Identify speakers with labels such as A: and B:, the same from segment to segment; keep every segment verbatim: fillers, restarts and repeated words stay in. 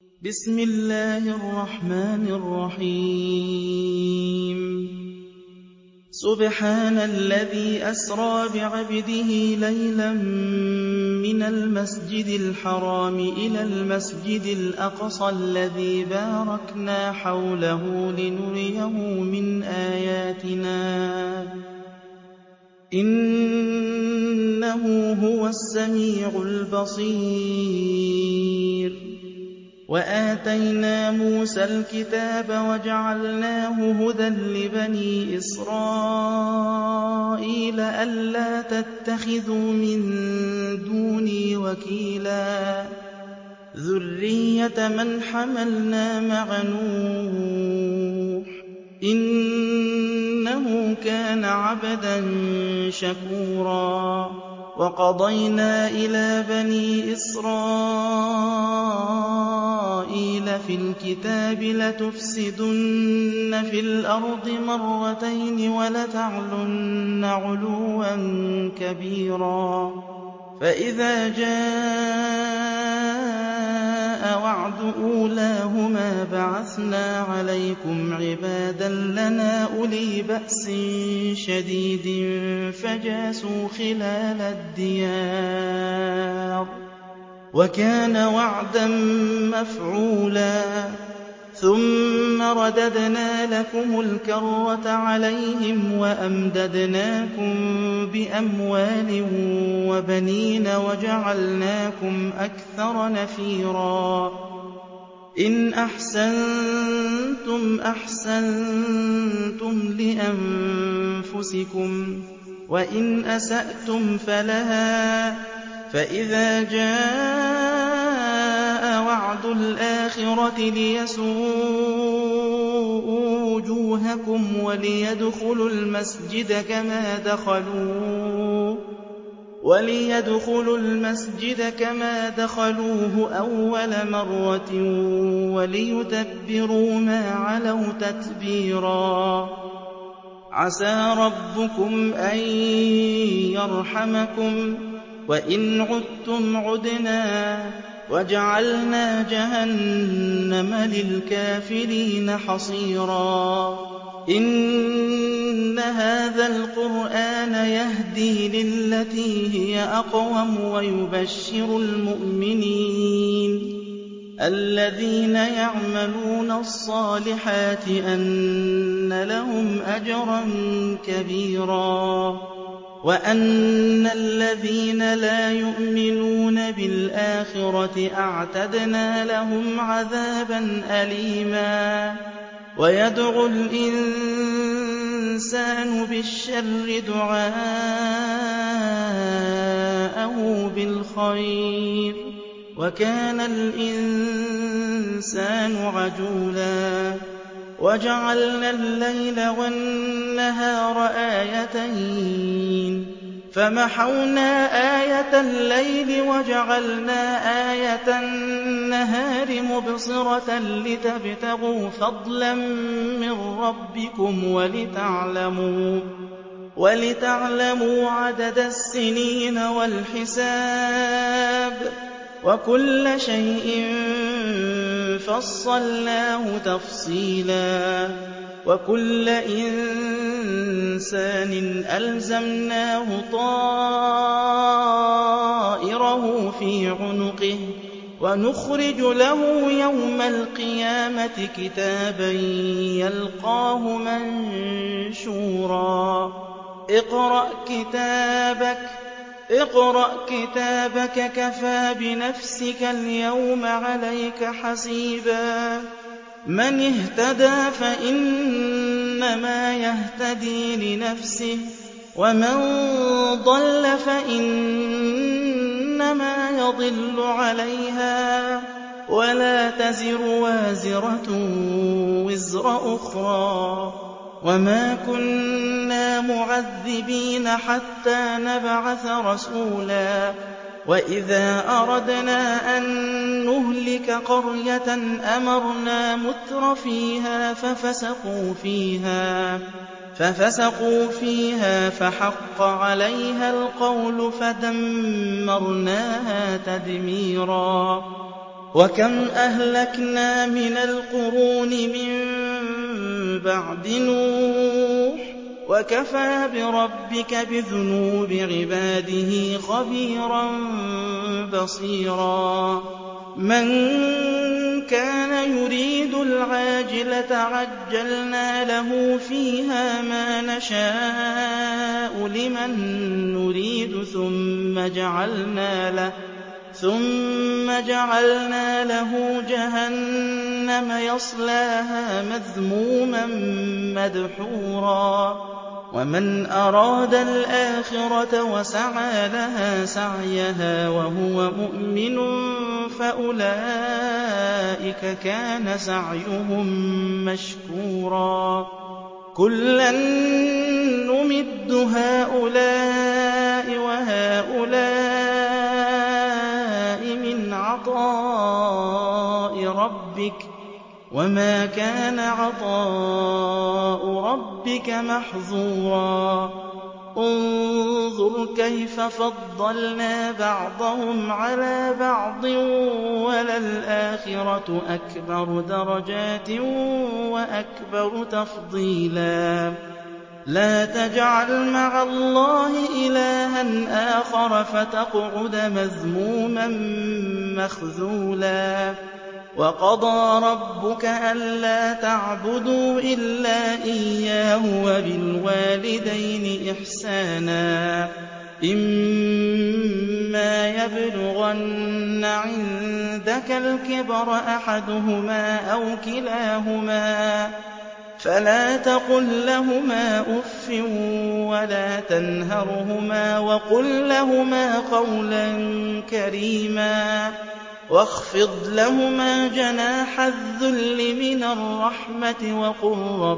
A: بسم الله الرحمن الرحيم سبحان الذي أسرى بعبده ليلا من المسجد الحرام إلى المسجد الأقصى الذي باركنا حوله لنريه من آياتنا إنه هو السميع البصير وآتينا موسى الكتاب وجعلناه هدى لبني إسرائيل ألا تتخذوا من دوني وكيلا ذرية من حملنا مع نوح إنه كان عبدا شكورا وقضينا إلى بني إسرائيل في الكتاب لتفسدن في الأرض مرتين ولتعلن علوا كبيرا فإذا جاء وعد أولاهما بعثنا عليكم عبادا لنا أولي بأس شديد فجاسوا خلال الديار وكان وعدا مفعولا ثم رددنا لكم الكرة عليهم وأمددناكم بأموال وبنين وجعلناكم أكثر نفيرا إن أحسنتم أحسنتم لأنفسكم وإن أسأتم فلها فإذا جاء وعد الآخرة ليسوءوا وجوهكم وليدخلوا المسجد كما دخلوه وليدخلوا المسجد كما دخلوه أول مرة وليتبروا ما علوا تتبيرا عسى ربكم أن يرحمكم وإن عدتم عدنا وجعلنا جهنم للكافرين حصيرا إن هذا القرآن يهدي للتي هي أقوم ويبشر المؤمنين الذين يعملون الصالحات أن لهم أجرا كبيرا وأن الذين لا يؤمنون بالآخرة أعتدنا لهم عذابا أليما ويدعو الإنسان بالشر دعاءه بالخير وكان الإنسان عجولا وجعلنا الليل والنهار آيتين فمحونا آية الليل وجعلنا آية النهار مبصرة لتبتغوا فضلا من ربكم ولتعلموا ولتعلموا عدد السنين والحساب وكل شيء فصلناه تفصيلا وكل إنسان ألزمناه طائره في عنقه ونخرج له يوم القيامة كتابا يلقاه منشورا اقرأ كتابك اقرأ كتابك كفى بنفسك اليوم عليك حسيبا من اهتدى فإنما يهتدي لنفسه ومن ضل فإنما يضل عليها ولا تزر وازرة وزر أخرى وما كنا معذبين حتى نبعث رسولا وإذا أردنا أن نهلك قرية أمرنا متر فيها ففسقوا فيها ففسقوا فيها فحق عليها القول فدمرناها تدميرا وَكَمْ أَهْلَكْنَا مِنَ الْقُرُونِ مِن بَعْدِ نُوحٍ ۗ وَكَفَىٰ بِرَبِّكَ بِذُنُوبِ عِبَادِهِ خَبِيرًا بَصِيرًا مَّن كَانَ يُرِيدُ الْعَاجِلَةَ عَجَّلْنَا لَهُ فِيهَا مَا نَشَاءُ لِمَن نُّرِيدُ ثُمَّ جَعَلْنَا لَهُ ثُمَّ جَعَلْنَا لَهُ جَهَنَّمَ يَصْلَاهَا مَذْمُومًا مَّدْحُورًا وَمَنْ أَرَادَ الْآخِرَةَ وَسَعَىٰ لَهَا سَعْيَهَا وَهُوَ مُؤْمِنٌ فَأُولَٰئِكَ كَانَ سَعْيُهُم مَّشْكُورًا كُلًّا نُّمِدُّ هَٰؤُلَاءِ وَهَٰؤُلَاءِ مِنْ عَطَاءِ رَبِّكَ ۚ وَمَا كَانَ عَطَاءُ رَبِّكَ مَحْظُورًا انظُرْ كَيْفَ فَضَّلْنَا بَعْضَهُمْ عَلَىٰ بَعْضٍ ۚ وَلَلْآخِرَةُ أَكْبَرُ دَرَجَاتٍ وَأَكْبَرُ تَفْضِيلًا لَا تَجْعَلْ مَعَ اللَّهِ إِلَٰهًا آخَرَ فَتَقْعُدَ مَذْمُومًا مَّخْذُولًا وَقَضَىٰ رَبُّكَ أَلَّا تَعْبُدُوا إِلَّا إِيَّاهُ وَبِالْوَالِدَيْنِ إِحْسَانًا ۚ إِمَّا يَبْلُغَنَّ عِندَكَ الْكِبَرَ أَحَدُهُمَا أَوْ كِلَاهُمَا فَلَا تَقُل لَّهُمَا أُفٍّ وَلَا تَنْهَرْهُمَا وَقُل لَّهُمَا قَوْلًا كَرِيمًا وَاخْفِضْ لَهُمَا جَنَاحَ الذُّلِّ مِنَ الرَّحْمَةِ وَقُل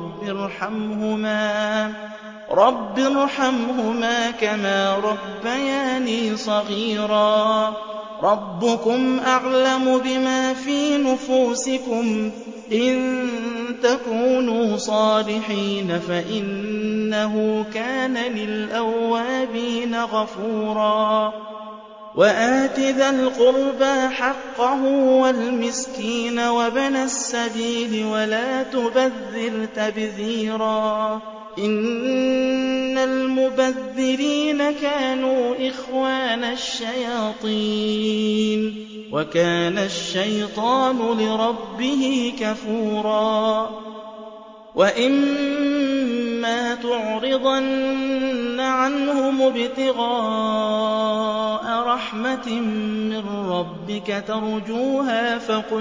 A: رَّبِّ ارْحَمْهُمَا كَمَا رَبَّيَانِي صَغِيرًا رَّبُّكُمْ أَعْلَمُ بِمَا فِي نُفُوسِكُمْ ۚ إِن تَكُونُوا صَالِحِينَ فَإِنَّهُ كَانَ لِلْأَوَّابِينَ غَفُورًا وَآتِ ذَا الْقُرْبَىٰ حَقَّهُ وَالْمِسْكِينَ وَابْنَ السَّبِيلِ وَلَا تُبَذِّرْ تَبْذِيرًا إِنَّ الْمُبَذِّرِينَ كَانُوا إِخْوَانَ الشَّيَاطِينِ وَكَانَ الشَّيْطَانُ لِرَبِّهِ كَفُورًا وَإِمَّا تُعْرِضَنَّ عَنْهُمُ ابْتِغَاءَ رَحْمَةٍ مِّن رَّبِّكَ تَرْجُوهَا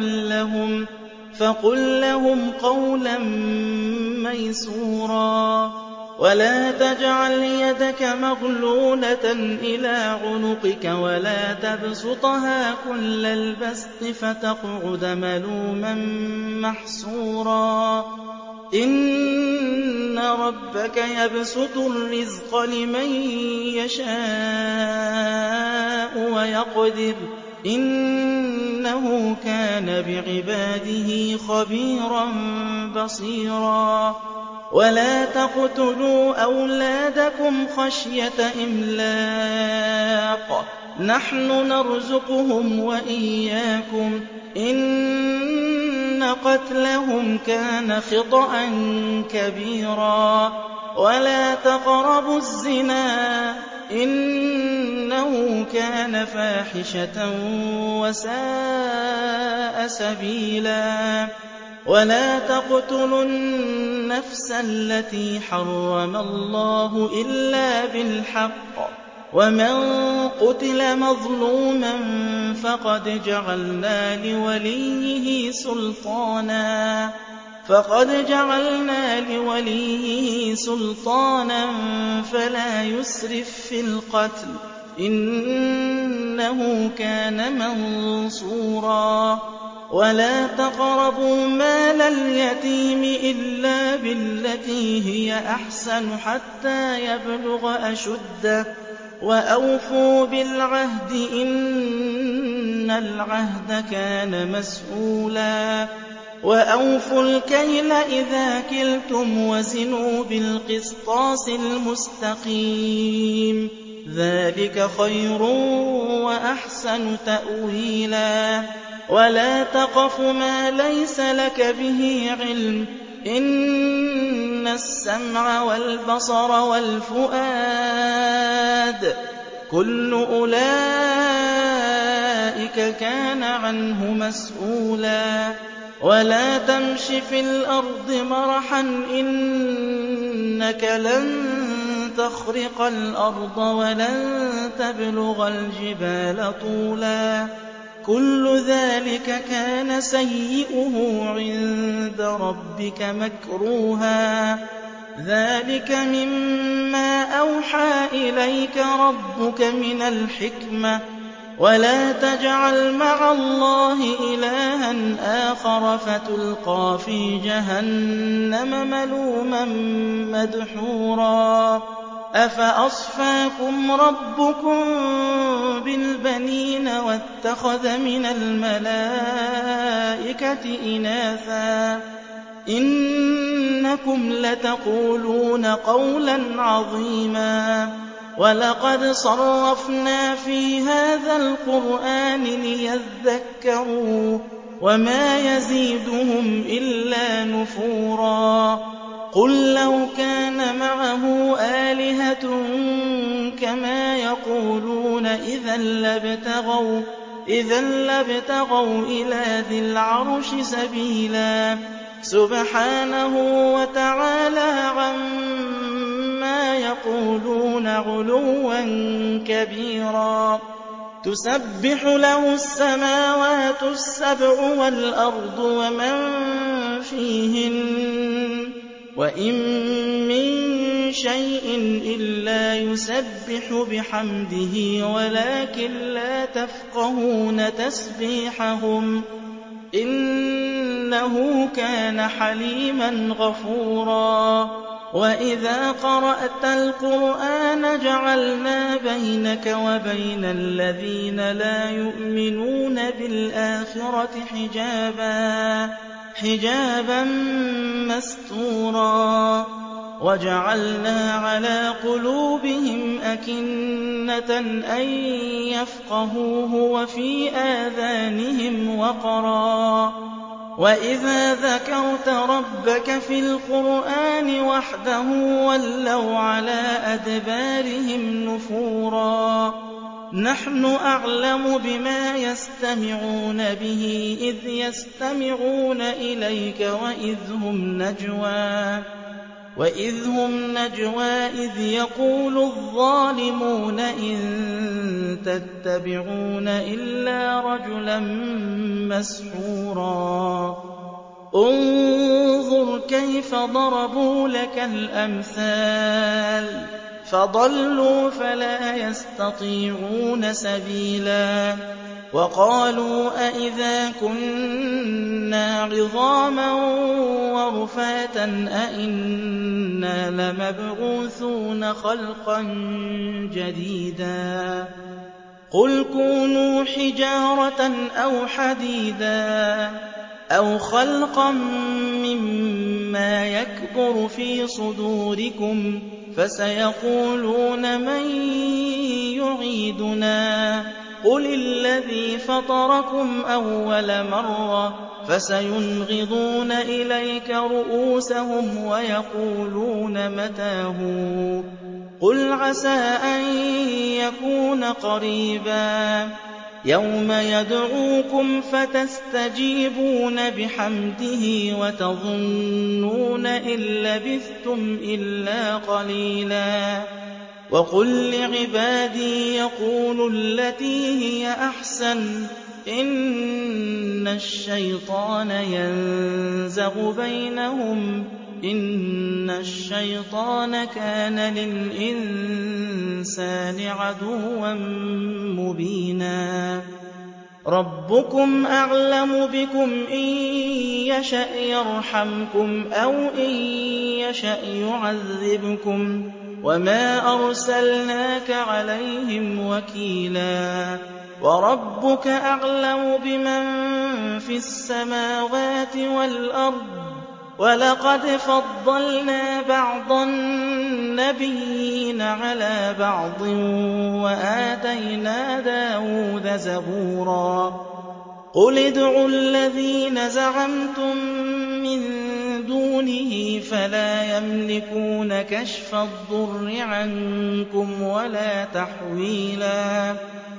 A: فَقُل لَّهُمْ قَوْلًا مَّيْسُورًا وَلَا تَجْعَلْ يَدَكَ مَغْلُولَةً إِلَىٰ عُنُقِكَ وَلَا تَبْسُطْهَا كُلَّ الْبَسْطِ فَتَقْعُدَ مَلُومًا مَّحْسُورًا إِنَّ رَبَّكَ يَبْسُطُ الرِّزْقَ لِمَن يَشَاءُ وَيَقْدِرُ ۚ إِنَّهُ كَانَ بِعِبَادِهِ خَبِيرًا بَصِيرًا وَلَا تَقْتُلُوا أَوْلَادَكُمْ خَشْيَةَ إِمْلَاقٍ ۖ نَّحْنُ نَرْزُقُهُمْ وَإِيَّاكُمْ ۚ إِنَّ قَتْلَهُمْ كَانَ خِطْئًا كَبِيرًا وَلَا تَقْرَبُوا الزِّنَا ۖ إِنَّهُ كَانَ فَاحِشَةً وَسَاءَ سَبِيلًا وَلَا تَقْتُلُوا النَّفْسَ الَّتِي حَرَّمَ اللَّهُ إِلَّا بِالْحَقِّ ۚ وَمَن قُتِلَ مَظْلُومًا فَقَدْ جَعَلْنَا لِوَلِيِّهِ سُلْطَانًا فَلَا يُسْرِف فِّي الْقَتْلِ ۖ إِنَّهُ كَانَ مَنصُورًا وَلَا تَقْرَبُوا مَالَ الْيَتِيمِ إِلَّا بِالَّتِي هِيَ أَحْسَنُ حَتَّىٰ يَبْلُغَ أَشُدَّهُ ۖ وَأَوْفُوا بِالْعَهْدِ ۖ إِنَّ الْعَهْدَ كَانَ مَسْئُولًا وَأَوْفُوا الْكَيْلَ إِذَا كِلْتُمْ وَزِنُوا بِالْقِسْطَاسِ الْمُسْتَقِيمِ ۚ ذَٰلِكَ خَيْرٌ وَأَحْسَنُ تَأْوِيلًا ولا تقف ما ليس لك به علم إن السمع والبصر والفؤاد كل أولئك كان عنه مسؤولا ولا تمش في الأرض مرحا إنك لن تخرق الأرض ولن تبلغ الجبال طولا كل ذلك كان سيئه عند ربك مكروها ذلك مما أوحى إليك ربك من الحكمة ولا تجعل مع الله إلها آخر فتلقى في جهنم ملوما مدحورا أفأصفاكم ربكم بالبنين واتخذ من الملائكة إناثا إنكم لتقولون قولا عظيما ولقد صرفنا في هذا القرآن ليذكروا وما يزيدهم إلا نفورا قل لو كان معه آلهة كما يقولون إذا لابتغوا إذا لابتغوا إلى ذي العرش سبيلا سبحانه وتعالى عما يقولون علوا كبيرا تسبح له السماوات السبع والأرض ومن فيهن وإن من شيء إلا يسبح بحمده ولكن لا تفقهون تسبيحهم إنه كان حليما غفورا وإذا قرأت القرآن جعلنا بينك وبين الذين لا يؤمنون بالآخرة حجابا حجابا مستورا وجعلنا على قلوبهم أكنة أن يفقهوه وفي آذانهم وقرا وإذا ذكرت ربك في القرآن وحده ولوا على أدبارهم نفورا نحن أعلم بما يستمعون به إذ يستمعون إليك وإذ هم نجوى وإذ هم نجوى إذ يقول الظالمون إن تتبعون إلا رجلا مسحورا انظر كيف ضربوا لك الأمثال فضلوا فلا يستطيعون سبيلا وقالوا أئذا كنا عظاما ورفاتا أئنا لمبعوثون خلقا جديدا قل كونوا حجارة أو حديدا أو خلقا مما يكبر في صدوركم فسيقولون من يعيدنا قل الذي فطركم أول مرة فسينغضون إليك رؤوسهم ويقولون متى هو قل عسى أن يكون قريبا يوم يدعوكم فتستجيبون بحمده وتظنون إن لبثتم إلا قليلا وقل لعبادي يقولوا التي هي أحسن إن الشيطان ينزغ بينهم إن الشيطان كان للإنسان عدوا مبينا ربكم أعلم بكم إن يشأ يرحمكم أو إن يشأ يعذبكم وما أرسلناك عليهم وكيلا وربك أعلم بمن في السماوات والأرض ولقد فضلنا بعض النبيين على بعض وآتينا داود زبورا قُلِ ادْعُوا الَّذِينَ زَعَمْتُم مِّن دُونِهِ فَلَا يَمْلِكُونَ كَشْفَ الضُّرِّ عَنكُمْ وَلَا تَحْوِيلًا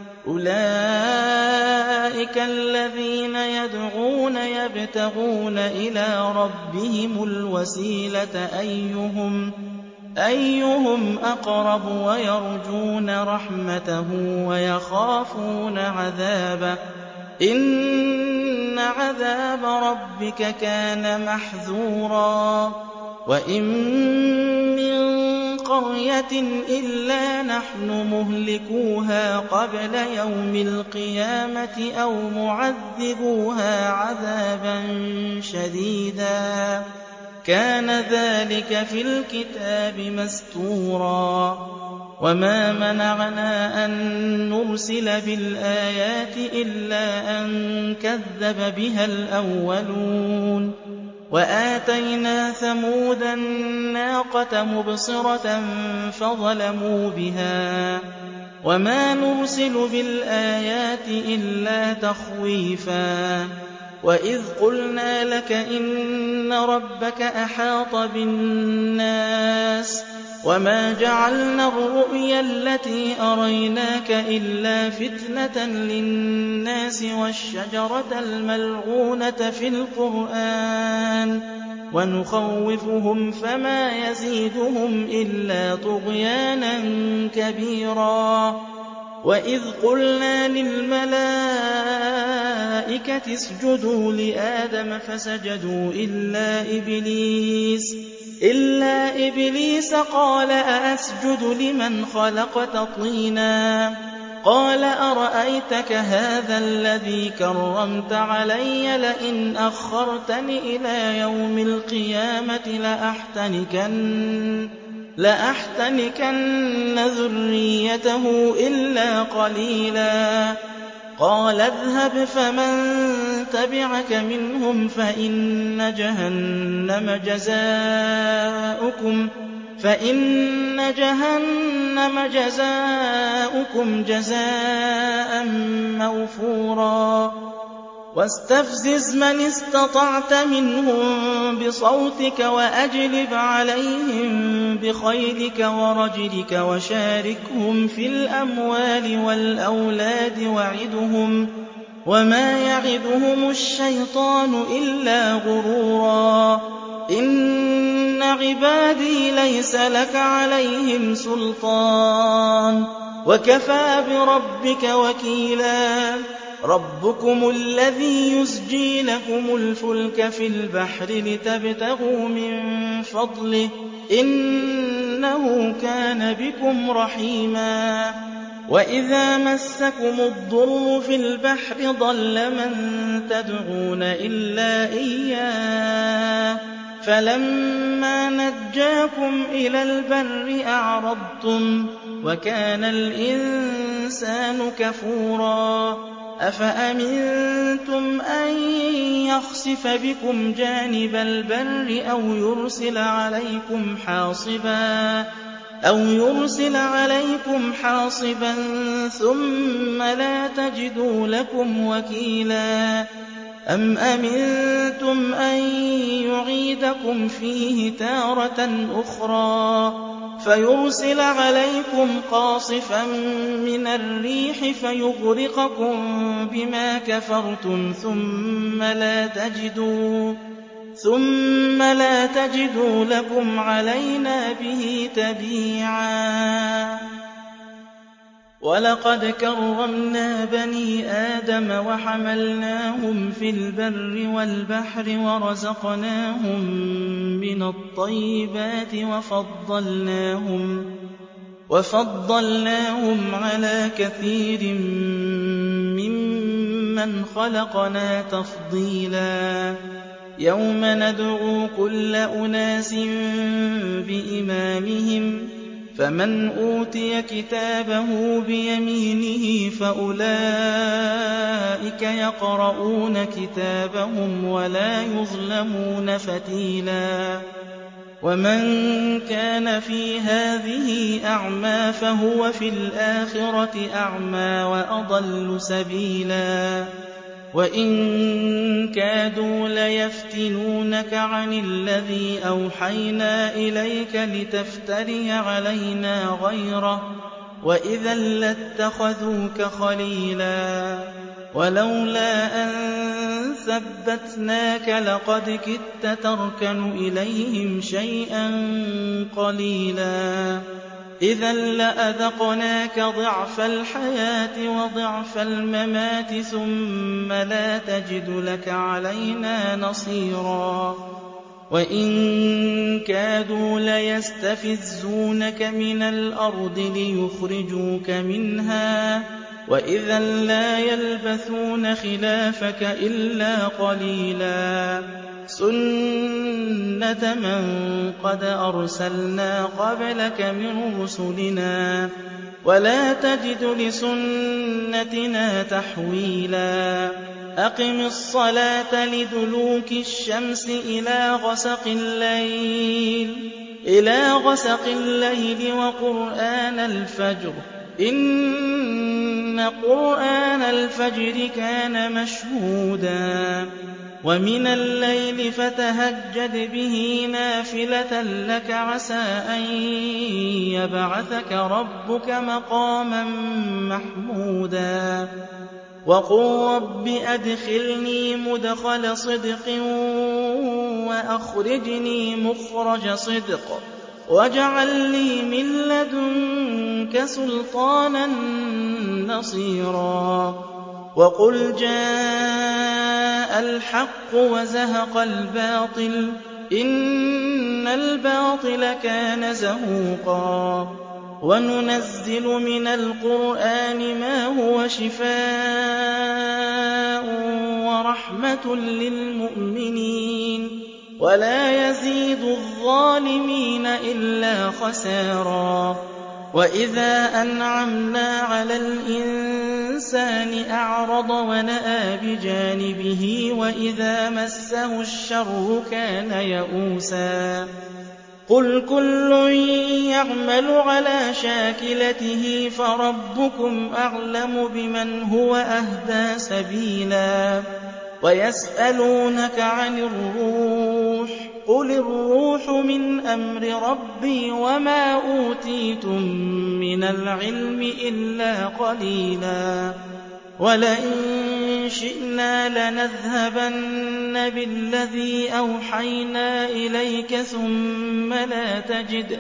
A: أُولَٰئِكَ الَّذِينَ يَدْعُونَ يَبْتَغُونَ إِلَىٰ رَبِّهِمُ الْوَسِيلَةَ أَيُّهُمْ أَيُّهُمْ أَقْرَبُ وَيَرْجُونَ رَحْمَتَهُ وَيَخَافُونَ عَذَابَهُ ۚ إِنَّ عَذَابَ رَبِّكَ كَانَ مَحْذُورًا وَإِن مِّن قَرْيَةٍ إِلَّا نَحْنُ مُهْلِكُوهَا قَبْلَ يَوْمِ الْقِيَامَةِ أَوْ مُعَذِّبُوهَا عَذَابًا شَدِيدًا ۚ كَانَ ذَٰلِكَ فِي الْكِتَابِ مَسْطُورًا وَمَا مَنَعَنَا أَن نُّرْسِلَ بِالْآيَاتِ إِلَّا أَن كَذَّبَ بِهَا الْأَوَّلُونَ وَآتَيْنَا ثَمُودَ النَّاقَةَ مُبْصِرَةً فَظَلَمُوا بِهَا ۚ وَمَا نُرْسِلُ بِالْآيَاتِ إِلَّا تَخْوِيفًا وَإِذْ قُلْنَا لَكَ إِنَّ رَبَّكَ أَحَاطَ بِالنَّاسِ وَمَا جَعَلْنَا الرُّؤْيَا الَّتِي أَرَيْنَاكَ إِلَّا فِتْنَةً لِّلنَّاسِ وَالشَّجَرَةَ الْمَلْعُونَةَ فِي الْقُرْآنِ وَنُخَوِّفُهُمْ فَمَا يَزِيدُهُمْ إِلَّا طُغْيَانًا كَبِيرًا وَإِذْ قُلْنَا لِلْمَلَائِكَةِ اسْجُدُوا لِآدَمَ فَسَجَدُوا إِلَّا إِبْلِيسَ إِلَّا إِبْلِيسَ قَالَ أَأَسْجُدُ لِمَنْ خَلَقْتَ طِينًا قَالَ أَرَأَيْتَكَ هَٰذَا الَّذِي كَرَّمْتَ عَلَيَّ لَئِنْ أَخَّرْتَنِ إِلَىٰ يَوْمِ الْقِيَامَةِ لَأَحْتَنِكَنَّ لَأَحْتَنِكَنَّ ذُرِّيَّتَهُ إِلَّا قَلِيلًا قَالَ اذْهَبْ فَمَن تَبِعَكَ مِنْهُمْ فَإِنَّ جَهَنَّمَ جَزَاؤُكُمْ فَإِنَّ جَهَنَّمَ جَزَاؤُكُمْ جَزَاءً مَّوْفُورًا وَاسْتَفْزِزْ مَنِ اسْتَطَعْتَ مِنْهُم بِصَوْتِكَ وَأَجْلِبْ عَلَيْهِم بِخَيْلِكَ وَرَجِلِكَ وَشَارِكْهُمْ فِي الْأَمْوَالِ وَالْأَوْلَادِ وَعِدْهُمْ ۚ وَمَا يَعِدُهُمُ الشَّيْطَانُ إِلَّا غُرُورًا إِنَّ عِبَادِي لَيْسَ لَكَ عَلَيْهِمْ سُلْطَانٌ وَكَفَىٰ بِرَبِّكَ وَكِيلًا رَبُّكُمُ الَّذِي يُزْجِي لَكُمُ الْفُلْكَ فِي الْبَحْرِ لِتَبْتَغُوا مِن فَضْلِهِ ۚ إِنَّهُ كَانَ بِكُمْ رَحِيمًا وَإِذَا مَسَّكُمُ الضُّرُّ فِي الْبَحْرِ ضَلَّ مَن تَدْعُونَ إِلَّا إِيَّاهُ فَلَمَّا نَجَّاكُمْ إِلَى الْبَرِّ أَعْرَضْتُمْ ۚ وَكَانَ الْإِنسَانُ كَفُورًا أَفَأَمِنتُمْ أَن يَخْسِفَ بِكُمْ جَانِبَ الْبَرِّ أَوْ يُرْسِلَ عَلَيْكُمْ حَاصِبًا أَوْ يُرْسِلَ عَلَيْكُمْ حَاصِبًا ثُمَّ لَا تَجِدُوا لَكُمْ وَكِيلًا أَمْ أَمِنتُمْ أَن يُعِيدَكُمْ فِيهِ تَارَةً أُخْرَىٰ فَيُرْسِلَ عَلَيْكُمْ قَاصِفًا مِّنَ الرِّيحِ فَيُغْرِقَكُم بِمَا كَفَرْتُمْ ثُمَّ لَا تَجِدُوا ثُمَّ لَا تَجِدُوا لَكُمْ عَلَيْنَا بِهِ تَبِيعًا وَلَقَدْ كَرَّمْنَا بَنِي آدَمَ وَحَمَلْنَاهُمْ فِي الْبَرِّ وَالْبَحْرِ وَرَزَقْنَاهُم مِّنَ الطَّيِّبَاتِ وَفَضَّلْنَاهُمْ وَفَضَّلْنَاهُمْ عَلَىٰ كَثِيرٍ مِّمَّنْ خَلَقْنَا تَفْضِيلًا يَوْمَ نَدْعُو كُلَّ أُنَاسٍ بِإِمَامِهِمْ ۖ فَمَنْ أُوتِيَ كِتَابَهُ بِيَمِينِهِ فَأُولَٰئِكَ يَقْرَءُونَ كِتَابَهُمْ وَلَا يُظْلَمُونَ فَتِيلًا وَمَن كَانَ فِي هَٰذِهِ أَعْمَىٰ فَهُوَ فِي الْآخِرَةِ أَعْمَىٰ وَأَضَلُّ سَبِيلًا وَإِن كَادُوا لَيَفْتِنُونَكَ عَنِ الَّذِي أَوْحَيْنَا إِلَيْكَ لِتَفْتَرِيَ عَلَيْنَا غَيْرَهُ وَإِذًا لَّاتَّخَذُوكَ خَلِيلًا وَلَوْلَا أَن ثَبَّتْنَاكَ لَقَدْ كِدتَّ تَرْكَنُ إِلَيْهِمْ شَيْئًا قَلِيلًا إِذًا لَّأَذَقْنَاكَ ضِعْفَ الْحَيَاةِ وَضِعْفَ الْمَمَاتِ ثُمَّ لَا تَجِدُ لَكَ عَلَيْنَا نَصِيرًا وَإِن كَادُوا لَيَسْتَفِزُّونَكَ مِنَ الْأَرْضِ لِيُخْرِجُوكَ مِنْهَا وَإِذًا لَّا يَلْبَثُونَ خِلَافَكَ إِلَّا قَلِيلًا سُنَّةَ مَن قَدْ أَرْسَلْنَا قَبْلَكَ مِن رُّسُلِنَا وَلَا تَجِدُ لِسُنَّتِنَا تَحْوِيلًا أَقِمِ الصَّلَاةَ لِدُلُوكِ الشَّمْسِ إِلَىٰ غَسَقِ اللَّيْلِ إِلَىٰ غَسَقِ اللَّيْلِ وَقُرْآنَ الْفَجْرِ إِنَّ قُرْآنَ الْفَجْرِ كَانَ مَشْهُودًا وَمِنَ اللَّيْلِ فَتَهَجَّدْ بِهِ نَافِلَةً لَّكَ عَسَىٰ أَن يَبْعَثَكَ رَبُّكَ مَقَامًا مَّحْمُودًا وَقُل رَّبِّ أَدْخِلْنِي مُدْخَلَ صِدْقٍ وَأَخْرِجْنِي مُخْرَجَ صِدْقٍ وَاجْعَل لِّي مِن لَّدُنكَ سُلْطَانًا نَّصِيرًا وَقُلْ جَاءَ الْحَقُّ وَزَهَقَ الْبَاطِلُ إِنَّ الْبَاطِلَ كَانَ زَهُوقًا وَنُنَزِّلُ مِنَ الْقُرْآنِ مَا هُوَ شِفَاءٌ وَرَحْمَةٌ لِّلْمُؤْمِنِينَ وَلَا يَزِيدُ الظَّالِمِينَ إِلَّا خَسَارًا وَإِذَا أَنْعَمْنَا عَلَى الْإِنسَانِ أَعْرَضَ وَنَأَىٰ بِجَانِبِهِ وَإِذَا مَسَّهُ الشَّرُّ كَانَ يَئُوسًا قُلْ كُلٌّ يَعْمَلُ عَلَىٰ شَاكِلَتِهِ فَرَبُّكُمْ أَعْلَمُ بِمَنْ هُوَ أَهْدَىٰ سَبِيلًا وَيَسْأَلُونَكَ عَنِ الرُّوحِ قُلِ الرُّوحُ مِنْ أَمْرِ رَبِّي وَمَا أُوتِيتُم مِّنَ الْعِلْمِ إِلَّا قَلِيلًا وَلَئِن شِئْنَا لَنَذْهَبَنَّ بِالَّذِي أَوْحَيْنَا إِلَيْكَ ثُمَّ لَا تَجِدُ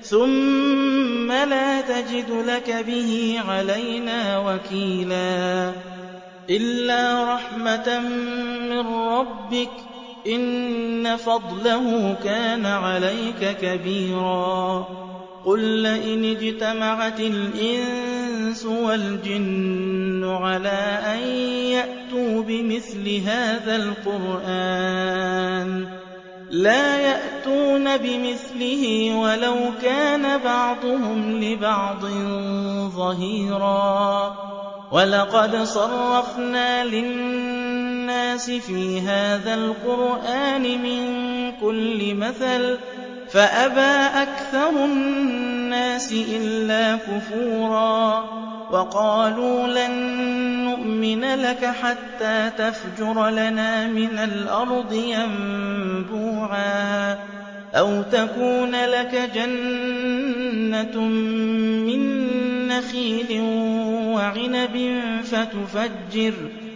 A: ثُمَّ لَا تَجِدُ لَكَ بِهِ عَلَيْنَا وَكِيلًا إِلَّا رَحْمَةً مِّن رَّبِّكَ إِنَّ فَضْلَهُ كَانَ عَلَيْكَ كَبِيرًا قُل لَّئِنِ اجْتَمَعَتِ الْإِنسُ وَالْجِنُّ عَلَىٰ أَن يَأْتُوا بِمِثْلِ هَٰذَا الْقُرْآنِ لَا يَأْتُونَ بِمِثْلِهِ وَلَوْ كَانَ بَعْضُهُمْ لِبَعْضٍ ظَهِيرًا وَلَقَدْ صَرَّفْنَا لِلنَّاسِ فِي هَٰذَا الْقُرْآنِ مِن كُلِّ مَثَلٍ فَأَبَىٰ أَكْثَرُ النَّاسِ إِلَّا كُفُورًا وَقَالُوا لَن نُّؤْمِنَ لَكَ حَتَّىٰ تَفْجُرَ لَنَا مِنَ الْأَرْضِ يَنبُوعًا أَوْ تَكُونَ لَكَ جَنَّةٌ مِّن نَّخِيلٍ وَعِنَبٍ فتفجر,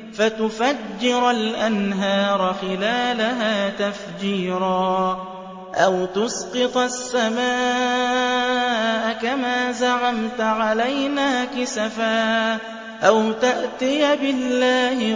A: فتفجر الْأَنْهَارَ خِلَالَهَا تَفْجِيرًا أَوْ تُسْقِطَ السَّمَاءَ كَمَا زَعَمْتَ عَلَيْنَا كِسَفًا أَوْ تَأْتِيَ بِاللَّهِ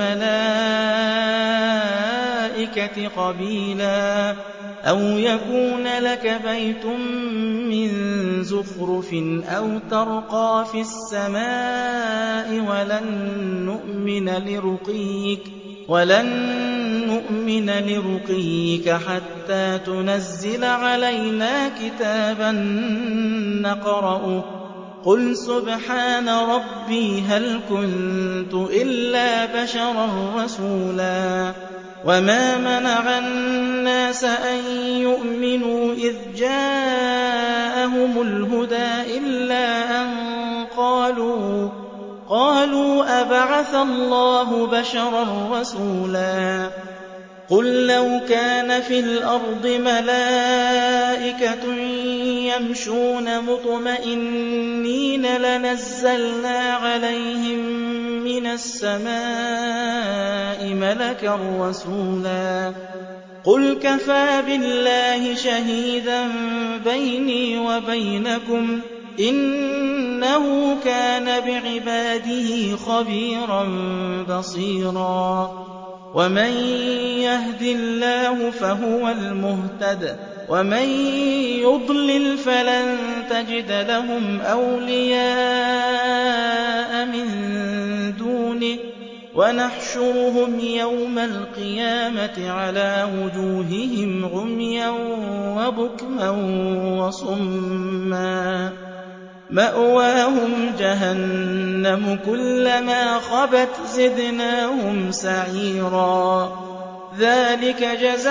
A: وَالْمَلَائِكَةِ قَبِيلًا أَوْ يَكُونَ لَكَ بَيْتٌ مِّن زُخْرُفٍ أَوْ تَرْقَىٰ فِي السَّمَاءِ وَلَن نُّؤْمِنَ لِرُقِيِّكَ وَلَن نُّؤْمِنَ لِرُقِيِّكَ حَتَّىٰ تُنَزِّلَ عَلَيْنَا كِتَابًا نَّقْرَؤُهُ قُلْ سُبْحَانَ رَبِّي هَلْ كُنتُ إِلَّا بَشَرًا رَّسُولًا وَمَا مَنَعَ النَّاسَ أَن يُؤْمِنُوا إِذْ جَاءَهُمُ الْهُدَىٰ إِلَّا أَن قَالُوا قَالُوا أَبَعَثَ اللَّهُ بَشَرًا رَّسُولًا قُل لَّوْ كَانَ فِي الْأَرْضِ مَلَائِكَةٌ يَمْشُونَ مُطْمَئِنِّينَ لَنَزَّلْنَا عَلَيْهِم مِّنَ السَّمَاءِ مَلَكًا رَّسُولًا قُلْ كَفَىٰ بِاللَّهِ شَهِيدًا بَيْنِي وَبَيْنَكُمْ ۚ إِنَّهُ كَانَ بِعِبَادِهِ خَبِيرًا بَصِيرًا وَمَن يَهْدِ اللَّهُ فَهُوَ الْمُهْتَدِ ۖ وَمَن يُضْلِلْ فَلَن تَجِدَ لَهُمْ أَوْلِيَاءَ مِن دُونِهِ ۖ وَنَحْشُرُهُمْ يَوْمَ الْقِيَامَةِ عَلَىٰ وُجُوهِهِمْ عُمْيًا وَبُكْمًا وَصُمًّا مَّأْوَاهُمْ جَهَنَّمُ كُلَّمَا خَبَتْ زِدْنَاهُمْ سَعِيرًا ذَٰلِكَ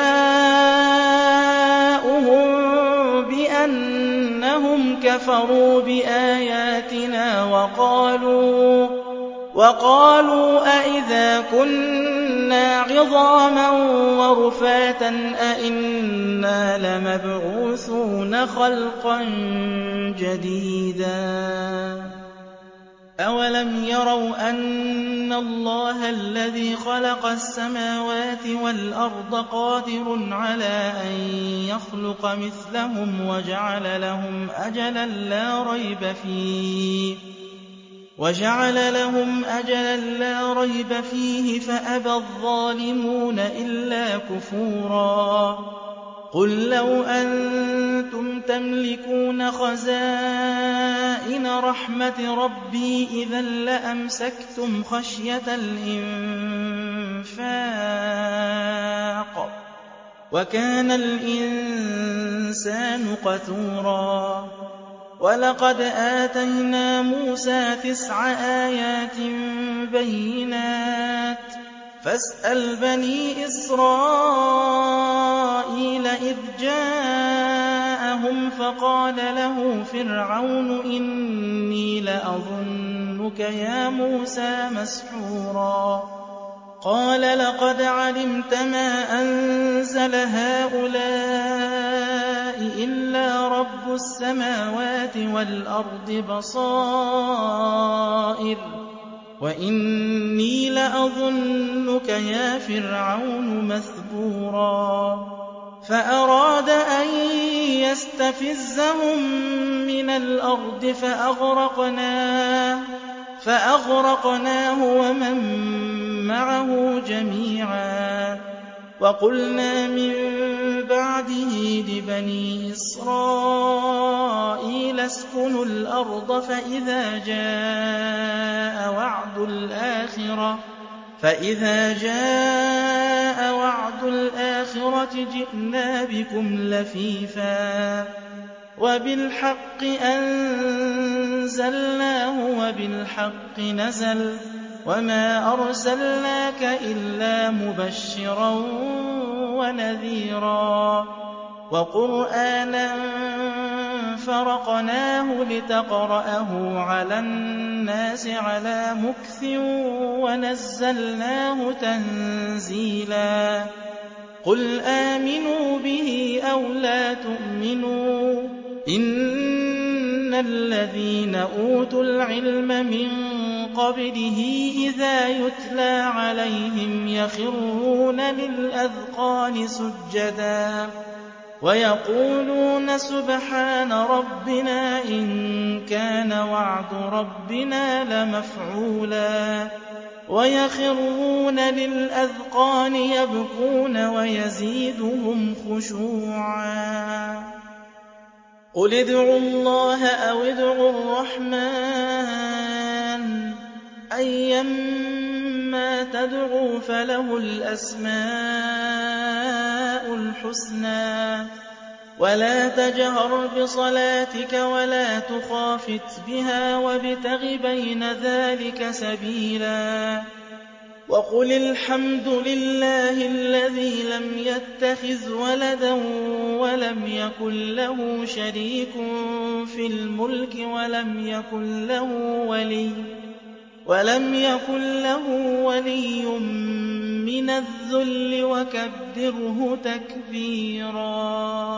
A: جَزَاؤُهُم بِأَنَّهُمْ كَفَرُوا بِآيَاتِنَا وَقَالُوا وَقَالُوا أَإِذَا كُنَّا عِظَامًا وَرُفَاتًا أَإِنَّا لَمَبْعُوثُونَ خَلْقًا جَدِيدًا أَوَلَمْ يَرَوْا أَنَّ اللَّهَ الَّذِي خَلَقَ السَّمَاوَاتِ وَالْأَرْضَ قَادِرٌ عَلَىٰ أَن يَخْلُقَ مِثْلَهُمْ وَجَعَلَ لَهُمْ أَجَلًا لَّا رَيْبَ فِيهِ وَجَعَلَ لَهُمْ أَجَلًا لَّا رَيْبَ فِيهِ فَأَبَى الظَّالِمُونَ إِلَّا كُفُورًا قُل لَّوْ أَنتُمْ تَمْلِكُونَ خَزَائِنَ رَحْمَةِ رَبِّي إِذًا لَّأَمْسَكْتُمْ خَشْيَةَ الْإِنفَاقِ ۚ وَكَانَ الْإِنسَانُ قَتُورًا وَلَقَدْ آتَيْنَا مُوسَىٰ تِسْعَ آيَاتٍ بَيِّنَاتٍ فَاسْأَلْ بَنِي إِسْرَائِيلَ إِذْ جَاءَهُمْ فَقَالَ لَهُ فِرْعَوْنُ إِنِّي لَأَظُنُّكَ يَا مُوسَىٰ مَسْحُورًا قَالَ لَقَدْ عَلِمْتَ مَا أَنزَلَ هَٰؤُلَاءِ إِلَّا رَبُّ السَّمَاوَاتِ وَالْأَرْضِ بَصَائِرَ وَإِنِّي لَأَظُنُّكَ يَا فِرْعَوْنُ مَثْبُورًا فَأَرَادَ أَن يَسْتَفِزَّهُم مِّنَ الْأَرْضِ فَأَغْرَقْنَاهُ فَأَغْرَقْنَاهُ وَمَن مَّعَهُ جَمِيعًا وَقُلْنَا مِن بَعْدِهِ لِبَنِي إِسْرَائِيلَ اسْكُنُوا الْأَرْضَ فَإِذَا جَاءَ وَعْدُ الْآخِرَةِ فَإِذَا جَاءَ وَعْدُ الْآخِرَةِ جِئْنَا بِكُمْ لَفِيفًا وَبِالْحَقِّ أَنزَلْنَاهُ وَبِالْحَقِّ نَزَلَ وَمَا أَرْسَلْنَاكَ إِلَّا مُبَشِّرًا وَنَذِيرًا وَقُرْآنًا فَرَقْنَاهُ لِتَقْرَأَهُ عَلَى النَّاسِ عَلَىٰ مُكْثٍ وَنَزَّلْنَاهُ تَنزِيلًا قُلْ آمِنُوا بِهِ أَوْ لَا تُؤْمِنُوا إِنَّ الَّذِينَ أُوتُوا الْعِلْمَ مِن قَبْلِهِ إِذَا يُتْلَىٰ عَلَيْهِمْ يَخِرُّونَ لِلْأَذْقَانِ سُجَّدًا وَيَقُولُونَ سُبْحَانَ رَبِّنَا إِن كَانَ وَعْدُ رَبِّنَا لَمَفْعُولًا وَيَخِرُّونَ لِلْأَذْقَانِ يَبْكُونَ وَيَزِيدُهُمْ خُشُوعًا قُلِ ادْعُوا اللَّهَ أَوِ ادْعُوا الرَّحْمَٰنَ أَيًّا مَّا تَدْعُوا فَلَهُ الْأَسْمَاءُ الْحُسْنَىٰ وَلَا تَجْهَرْ بِصَلَاتِكَ وَلَا تُخَافِتْ بِهَا وَابْتَغِ بَيْنَ ذَٰلِكَ سَبِيلًا وَقُلِ الْحَمْدُ لِلَّهِ الَّذِي لَمْ يَتَّخِذْ وَلَدًا وَلَمْ يَكُن لَّهُ شَرِيكٌ فِي الْمُلْكِ وَلَمْ يَكُن لَّهُ وَلِيٌّ وَلَمْ يَكُن لَّهُ وَلِيٌّ مِّنَ الذُّلِّ وَكَبِّرْهُ تَكْبِيرًا.